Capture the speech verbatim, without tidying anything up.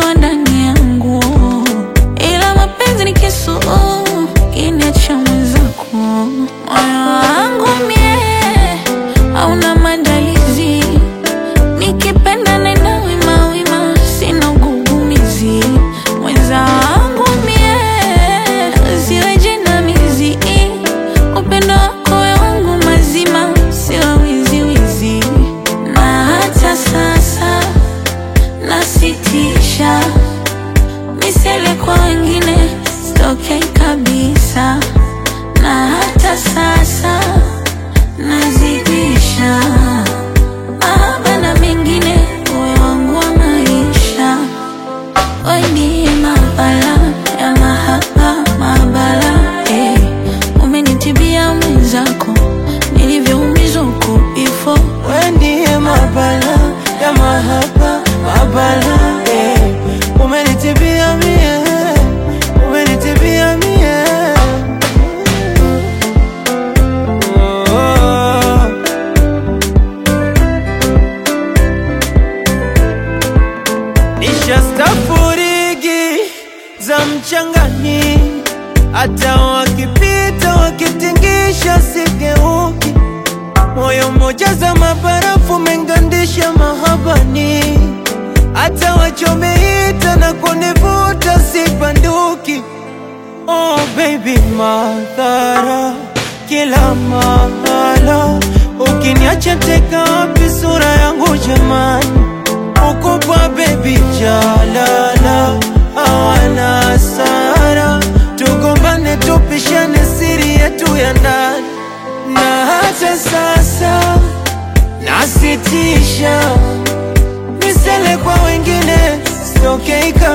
wa ndani yangu, ila mapenzi ni kisu kiniacha mwenzako. Moyo wangu mie hauna maandalizi, nikipenda nenda wima wima, sina ugugumizi. Mwenza wangu mie siwe jinamizi, upendo wako wangu mazima, siwe wizi wizi. Na hata sasa nasitisha misele kwa wengine, sitokei kabisa. Na hata sasa nazidisha mahaba na mengine, uwe wangu wa maisha. Wewe ndiye mabala ya mahaba, mabala eh. Umenitibia mwenzako, nilivyoumizwa huko before. Wewe ndiye mabala ya mahaba, mabala eh. Umenitibia mie, umenitibia mie. Oh. Nishastafurigi za mchangani, hata wakipita wakitingisha sigeuki. Moyo mmoja za mabarafu mengandisha mahabani, hata wachomeita na kunivuta sibanduki. Oh baby, madhara kila mahala, ukiniacha teka wapi sura yangu jamani? Ukupa baby jalala, hawana hasara, tugombane tupishane siri yetu ya ndani. Na hata sasa nasitisha misele kwa wengine, sitokei